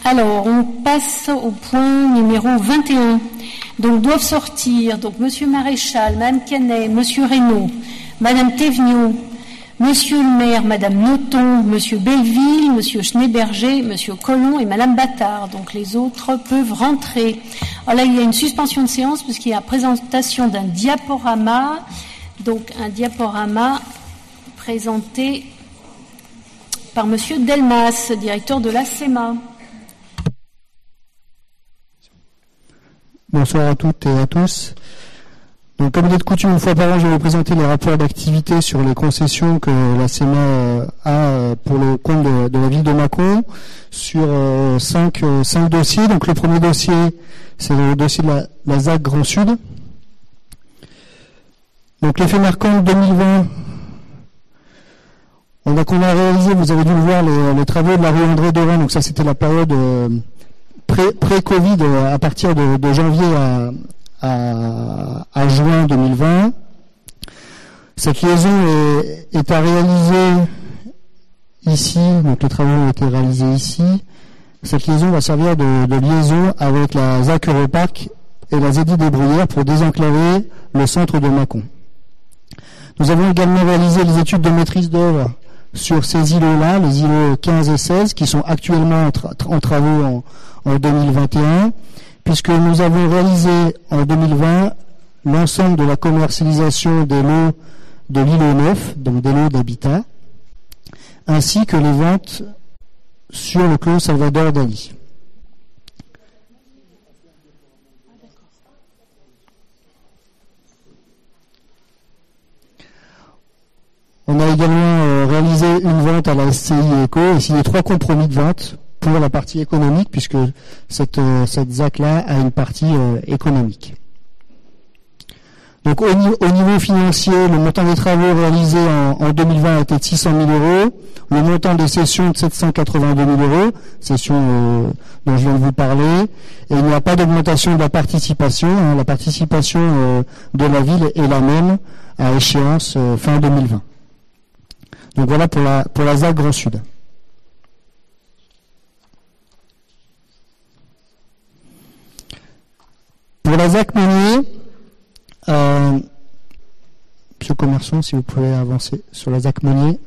Alors, on passe au point numéro 21. Donc, doivent sortir, donc, Monsieur Maréchal, Madame Canet, Monsieur Reynaud, Madame Théveniot, Monsieur le maire, Madame Nothomb, Monsieur Belleville, Monsieur Schneeberger, Monsieur Collomb et Madame Battard. Donc, les autres peuvent rentrer. Alors là, il y a une suspension de séance puisqu'il y a la présentation d'un diaporama. Donc, un diaporama présenté par Monsieur Delmas, directeur de la SEMA. Bonsoir à toutes et à tous. Donc, comme il est de coutume, une fois par an, je vais vous présenter les rapports d'activité sur les concessions que la SEMA a pour le compte de la ville de Mâcon sur 5 dossiers. Donc, le premier dossier, c'est le dossier de la ZAC Grand Sud. Donc, l'effet marquant 2020, on a réalisé, vous avez dû le voir, les travaux de la rue André Dorin. Donc, ça, c'était la période pré-Covid à partir de janvier à juin 2020. Cette liaison est à réaliser ici, donc les travaux ont été réalisés ici. Cette liaison va servir de liaison avec la ZAC Europark et la ZEDI des Bruyères pour désenclaver le centre de Mâcon. Nous avons également réalisé les études de maîtrise d'œuvre sur ces îlots-là, les îlots 15 et 16, qui sont actuellement en travaux en 2021, puisque nous avons réalisé en 2020 l'ensemble de la commercialisation des lots de l'îlot 9, donc des lots d'habitat, ainsi que les ventes sur le clos Salvador Dali. On a également réalisé une vente à la SCI Eco, ici les 3 compromis de vente pour la partie économique, puisque cette ZAC-là a une partie économique. Donc au niveau financier, le montant des travaux réalisés en 2020 était de 600 000 €, le montant des cessions de 782 000 €, cessions dont je viens de vous parler, et il n'y a pas d'augmentation de la participation. La participation de la ville est la même à échéance fin 2020. Donc voilà pour la ZAC Grand Sud. Pour la ZAC Meunier, Monsieur Commerçon, si vous pouvez avancer sur la ZAC Meunier.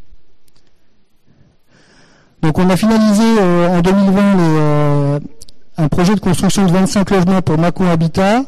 Donc on a finalisé en 2020 un projet de construction de 25 logements pour Mâcon Habitat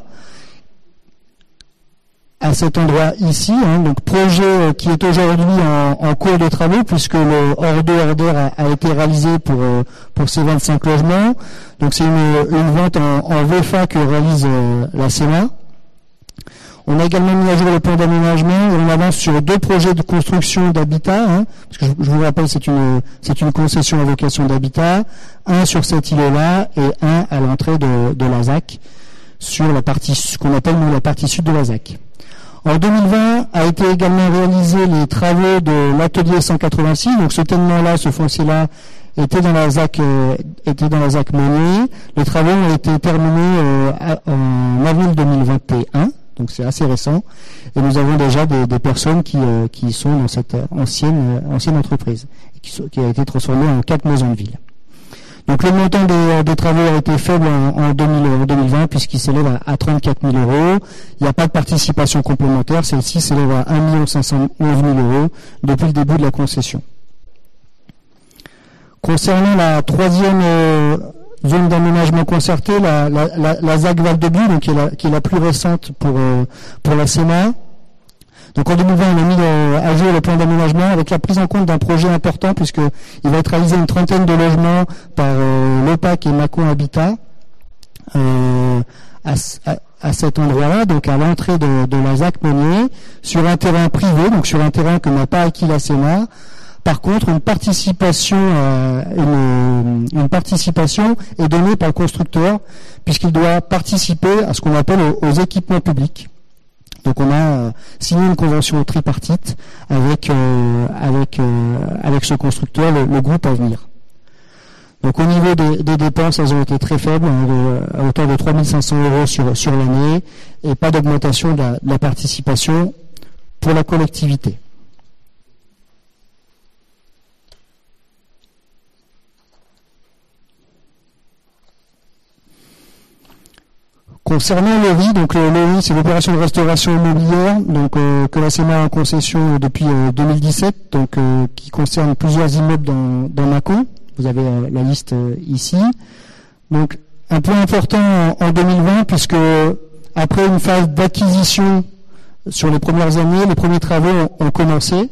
à cet endroit ici, donc projet qui est aujourd'hui en cours de travaux, puisque le hors d'eau hors d'air a été réalisé pour ces 25 logements. Donc c'est une vente en VFA que réalise la SEMA. On a également mis à jour le plan d'aménagement et on avance sur 2 projets de construction d'habitat, parce que je vous rappelle c'est une concession à vocation d'habitat, un sur cet îlot-là et un à l'entrée de la ZAC, sur la partie, ce qu'on appelle nous la partie sud de la ZAC. En 2020 a été également réalisé les travaux de l'atelier 186, donc ce tenement-là, ce foncier-là, était dans la ZAC Meunier. Les travaux ont été terminés en avril 2021, donc c'est assez récent, et nous avons déjà des personnes qui sont dans cette ancienne entreprise, qui a été transformée en 4 maisons de ville. Donc le montant des travaux a été faible en 2020 puisqu'il s'élève à 34 000 €. Il n'y a pas de participation complémentaire. Celle-ci s'élève à 1 511 000 € depuis le début de la concession. Concernant la 3e zone d'aménagement concerté, la ZAC Val-de-Buis, donc qui est la plus récente pour la SEMA. Donc en 2020, on a mis à jour le plan d'aménagement avec la prise en compte d'un projet important, puisqu'il va être réalisé une 30aine de logements par l'OPAC et Mâcon Habitat à cet endroit-là, donc à l'entrée de la ZAC Meunier, sur un terrain privé, donc sur un terrain que n'a pas acquis la SEMA. Par contre, une participation est donnée par le constructeur, puisqu'il doit participer à ce qu'on appelle aux équipements publics. Donc on a signé une convention tripartite avec ce constructeur, le groupe Avenir. Donc au niveau des dépenses, elles ont été très faibles, à hauteur de 3 500 € sur l'année, et pas d'augmentation de la participation pour la collectivité. Concernant l'ORI, donc l'ORI, c'est l'opération de restauration immobilière, donc que la CEMA a en concession depuis 2017, donc qui concerne plusieurs immeubles dans Mâcon. Vous avez la liste ici. Donc un point important en 2020, puisque après une phase d'acquisition sur les premières années, les premiers travaux ont commencé.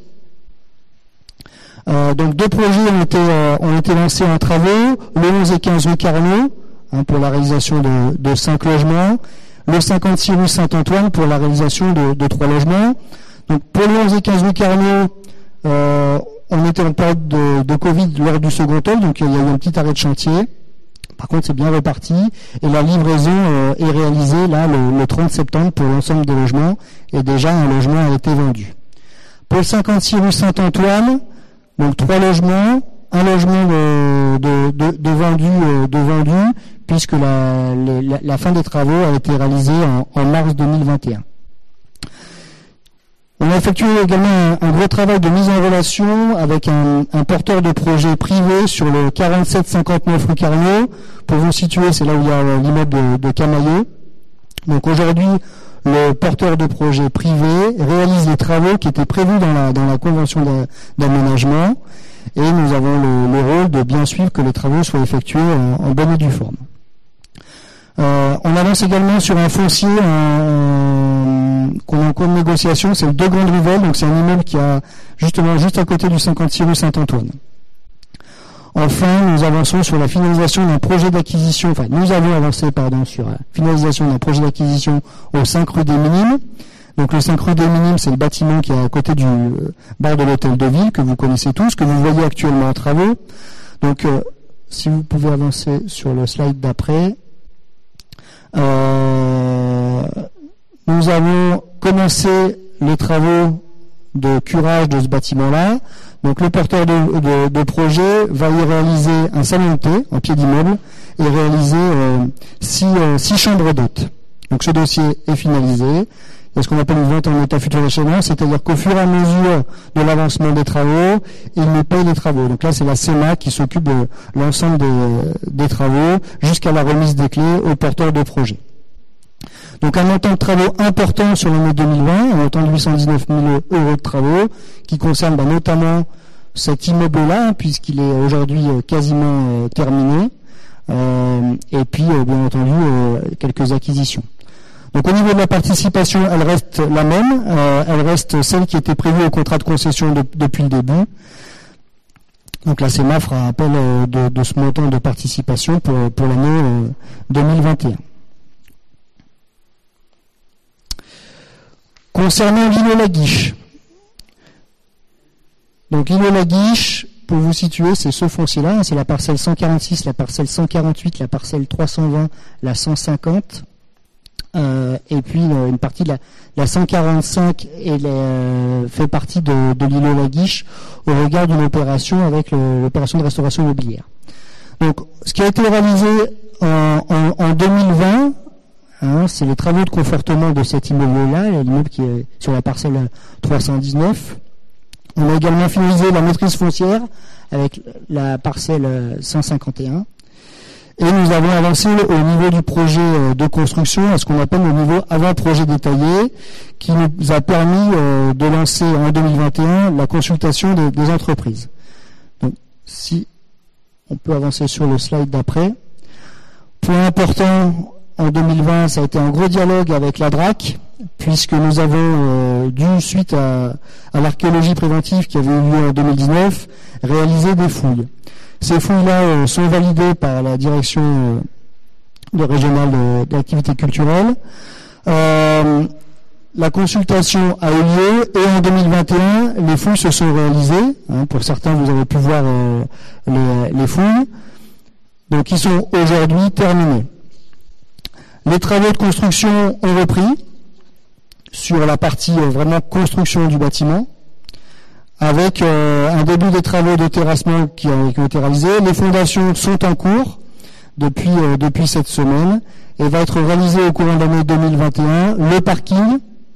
Donc 2 projets ont été lancés en travaux, le 11 et 15 rue Carnot, pour la réalisation de 5 logements, le 56 rue Saint-Antoine pour la réalisation de 3 logements. Donc pour le 11 et 15 rue Carnot, on était en période de Covid lors du second tome, donc il y a eu un petit arrêt de chantier. Par contre, c'est bien reparti et la livraison est réalisée là le 30 septembre pour l'ensemble des logements et déjà un logement a été vendu. Pour le 56 rue Saint-Antoine, donc 3 logements, un logement de vendu puisque la fin des travaux a été réalisée en mars 2021. On a effectué également un gros travail de mise en relation avec un porteur de projet privé sur le 4759 rue Carnot. Pour vous situer, c'est là où il y a l'immeuble de Camailleux. Donc aujourd'hui, le porteur de projet privé réalise les travaux qui étaient prévus dans la convention d'aménagement et nous avons le rôle de bien suivre que les travaux soient effectués en bonne et due forme. On avance également sur un foncier qu'on est en cours de négociation, c'est le 2 Grandes Rivelles, donc c'est un immeuble qui a justement juste à côté du 56 rue Saint-Antoine. Enfin, nous avançons sur la finalisation d'un projet d'acquisition, nous avons avancé, sur la finalisation d'un projet d'acquisition au 5 rue des Minimes. Donc le 5 rue des Minimes, c'est le bâtiment qui est à côté du bar de l'hôtel de ville, que vous connaissez tous, que vous voyez actuellement en travaux. Donc, si vous pouvez avancer sur le slide d'après. Nous avons commencé les travaux de curage de ce bâtiment-là. Donc le porteur de projet va y réaliser un salon de thé en pied d'immeuble et réaliser 6 chambres d'hôtes. Donc ce dossier est finalisé. Il y a ce qu'on appelle une vente en état futur d'échéance, c'est-à-dire qu'au fur et à mesure de l'avancement des travaux, il nous paye les travaux. Donc là, c'est la CEMA qui s'occupe de l'ensemble des travaux jusqu'à la remise des clés au porteur de projet. Donc un montant de travaux important sur l'année 2020, un montant de 819 000 € de travaux, qui concerne notamment cet immeuble-là, puisqu'il est aujourd'hui quasiment terminé, et puis bien entendu quelques acquisitions. Donc au niveau de la participation, elle reste la même, elle reste celle qui était prévue au contrat de concession depuis le début. Donc la CEMA fera appel de ce montant de participation pour l'année 2021. Concernant l'îlot-la-Guiche. Donc l'îlot-la-Guiche, pour vous situer, c'est ce foncier-là, c'est la parcelle 146, la parcelle 148, la parcelle 320, la 150. Et puis une partie de la 145 fait partie de l'îlot-la-Guiche au regard d'une opération avec l'opération de restauration immobilière. Donc ce qui a été réalisé en 2020, c'est les travaux de confortement de cet immeuble-là, l'immeuble qui est sur la parcelle 319. On a également finalisé la maîtrise foncière avec la parcelle 151. Et nous avons avancé au niveau du projet de construction, à ce qu'on appelle le niveau avant-projet détaillé, qui nous a permis de lancer en 2021 la consultation des entreprises. Donc, si on peut avancer sur le slide d'après. Point important, en 2020, ça a été un gros dialogue avec la DRAC, puisque nous avons dû, suite à l'archéologie préventive qui avait eu lieu en 2019, réaliser des fouilles. Ces fouilles-là sont validées par la direction régionale de l'activité culturelle. La consultation a eu lieu et en 2021, les fouilles se sont réalisées. Pour certains, vous avez pu voir les fouilles. Donc, ils sont aujourd'hui terminés. Les travaux de construction ont repris sur la partie vraiment construction du bâtiment, avec un début des travaux de terrassement qui ont été réalisés. Les fondations sont en cours depuis cette semaine et va être réalisé au courant de l'année 2021 le parking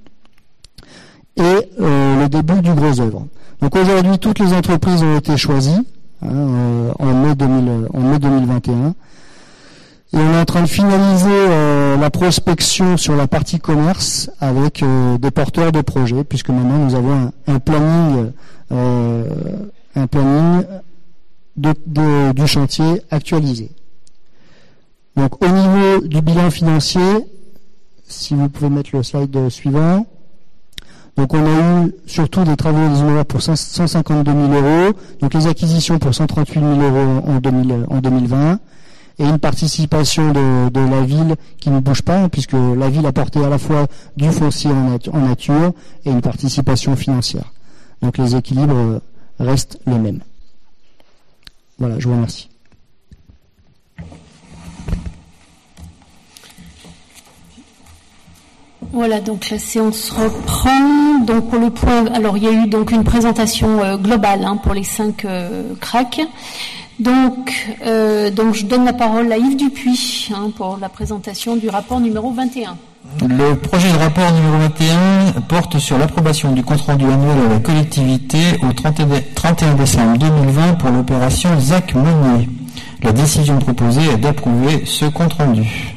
et le début du gros œuvre. Donc aujourd'hui, toutes les entreprises ont été choisies en mai 2021. Et on est en train de finaliser la prospection sur la partie commerce avec des porteurs de projets, puisque maintenant nous avons un planning du chantier actualisé. Donc au niveau du bilan financier, si vous pouvez mettre le slide suivant, donc on a eu surtout des travaux des innovants pour 152 000 euros, donc les acquisitions pour 138 000 euros en 2020, et une participation de la ville qui ne bouge pas, puisque la ville a porté à la fois du foncier en nature et une participation financière. Donc les équilibres restent les mêmes. Voilà, je vous remercie. Voilà, donc la séance reprend. Donc pour le point, alors il y a eu donc une présentation globale pour les 5 CRAC. Donc je donne la parole à Yves Dupuis pour la présentation du rapport numéro 21. Le projet de rapport numéro 21 porte sur l'approbation du compte-rendu annuel à la collectivité au 31 décembre 2020 pour l'opération ZAC Meunier. La décision proposée est d'approuver ce compte-rendu.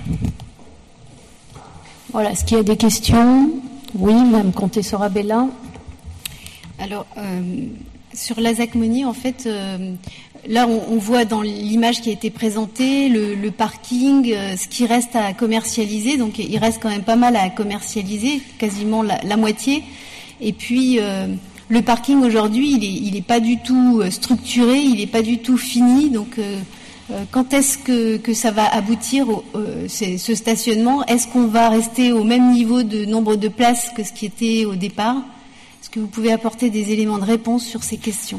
Voilà, est-ce qu'il y a des questions? Oui, Mme Comté-Sorabella. Alors, sur la ZAC Meunier, en fait, là, on voit dans l'image qui a été présentée le parking, ce qui reste à commercialiser. Donc, il reste quand même pas mal à commercialiser, quasiment la moitié. Et puis, le parking aujourd'hui, il est pas du tout structuré, il est pas du tout fini. Donc, quand est-ce que ça va aboutir ce stationnement? Est-ce qu'on va rester au même niveau de nombre de places que ce qui était au départ? Est-ce que vous pouvez apporter des éléments de réponse sur ces questions?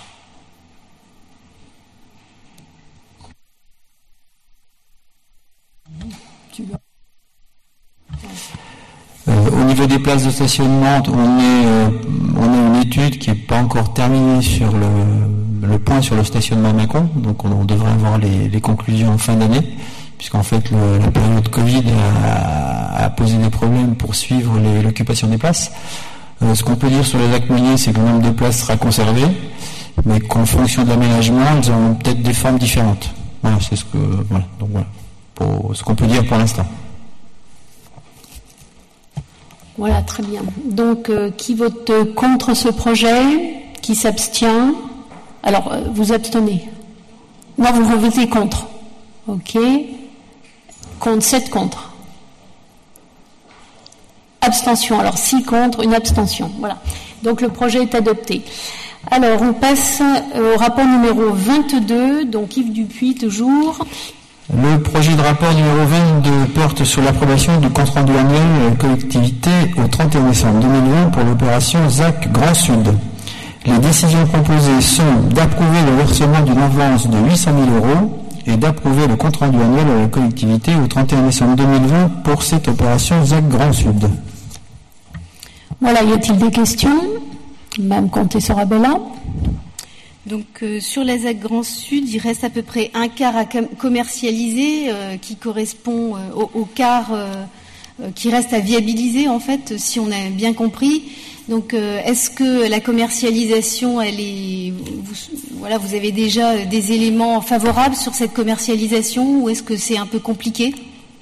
Au niveau des places de stationnement, on a une étude qui n'est pas encore terminée sur le point sur le stationnement Macon, donc on devrait avoir les conclusions en fin d'année, puisqu'en fait la période Covid a posé des problèmes pour suivre l'occupation des places. Ce qu'on peut dire sur les ZAC Meunier, c'est que le nombre de places sera conservé, mais qu'en fonction de l'aménagement, elles ont peut-être des formes différentes. Voilà, c'est ce qu'on peut dire pour l'instant. Voilà, très bien. Donc, qui vote contre ce projet? Qui s'abstient? Alors, vous abstenez. Non, vous votez contre. OK. Contre, 7 contre. Abstention. Alors, 6 contre, une abstention. Voilà. Donc, le projet est adopté. Alors, on passe au rapport numéro 22. Donc, Yves Dupuis, toujours. Le projet de rapport numéro 22 porte sur l'approbation du compte-rendu annuel de la collectivité au 31 décembre 2020 pour l'opération ZAC Grand Sud. Les décisions proposées sont d'approuver le versement d'une avance de 800 000 euros et d'approuver le compte-rendu annuel à la collectivité au 31 décembre 2020 pour cette opération ZAC Grand Sud. Voilà, y a-t-il des questions? Mme Comté-Sorabella. Donc sur la ZAC Grand Sud, il reste à peu près un quart à commercialiser qui correspond au quart qui reste à viabiliser en fait, si on a bien compris. Donc est-ce que la commercialisation, vous avez déjà des éléments favorables sur cette commercialisation ou est-ce que c'est un peu compliqué?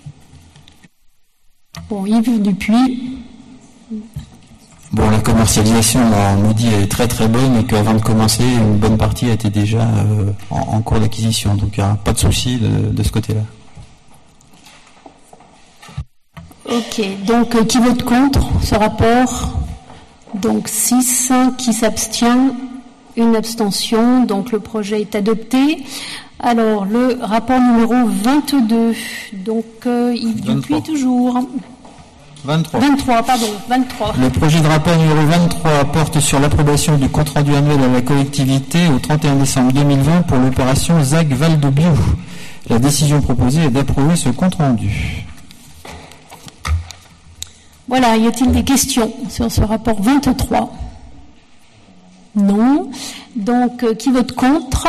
Bon, Yves Dupuis. Bon, la commercialisation, on nous dit, est très très bonne et qu'avant de commencer, une bonne partie était déjà en cours d'acquisition. Donc il n'y a pas de souci de ce côté-là. Ok, donc qui vote contre ce rapport? Donc 6, qui s'abstient? Une abstention, donc le projet est adopté. Alors, le rapport numéro 22, donc Yves Dupuis toujours. 23. Le projet de rapport numéro 23 porte sur l'approbation du compte-rendu annuel à la collectivité au 31 décembre 2020 pour l'opération ZAC Val de Biou. La décision proposée est d'approuver ce compte-rendu. Voilà, y a-t-il des questions sur ce rapport 23? Non. Donc, qui vote contre?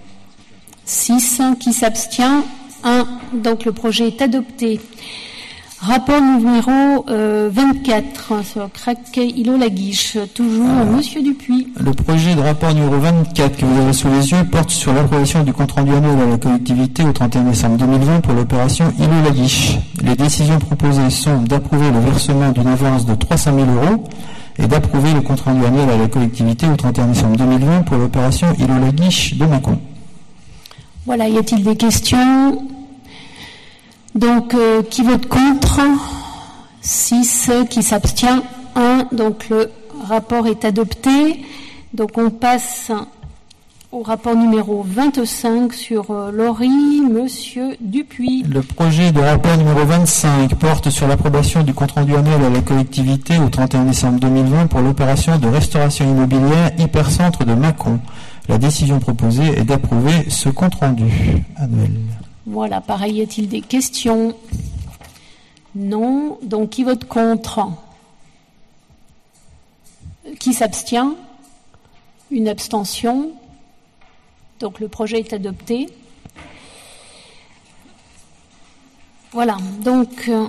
6. Qui s'abstient? 1. Donc, le projet est adopté. Rapport numéro 24 sur Craquet-Îlot-la-Guiche. Toujours Monsieur Dupuis. Le projet de rapport numéro 24 que vous avez sous les yeux porte sur l'approbation du compte-rendu annuel à la collectivité au 31 décembre 2020 pour l'opération Îlot-la-Guiche. Les décisions proposées sont d'approuver le versement d'une avance de 300 000 € et d'approuver le compte-rendu annuel à la collectivité au 31 décembre 2020 pour l'opération Îlot-la-Guiche de Mâcon. Voilà, y a-t-il des questions? Donc, qui vote contre? 6, qui s'abstient? 1. Donc, le rapport est adopté. Donc, on passe au rapport numéro 25 sur Laurie, Monsieur Dupuis. Le projet de rapport numéro 25 porte sur l'approbation du compte-rendu annuel à la collectivité au 31 décembre 2020 pour l'opération de restauration immobilière Hypercentre de Mâcon. La décision proposée est d'approuver ce compte-rendu annuel. Voilà, pareil, y a-t-il des questions? Non. Donc, qui vote contre? Qui s'abstient? Une abstention. Donc, le projet est adopté. Voilà, donc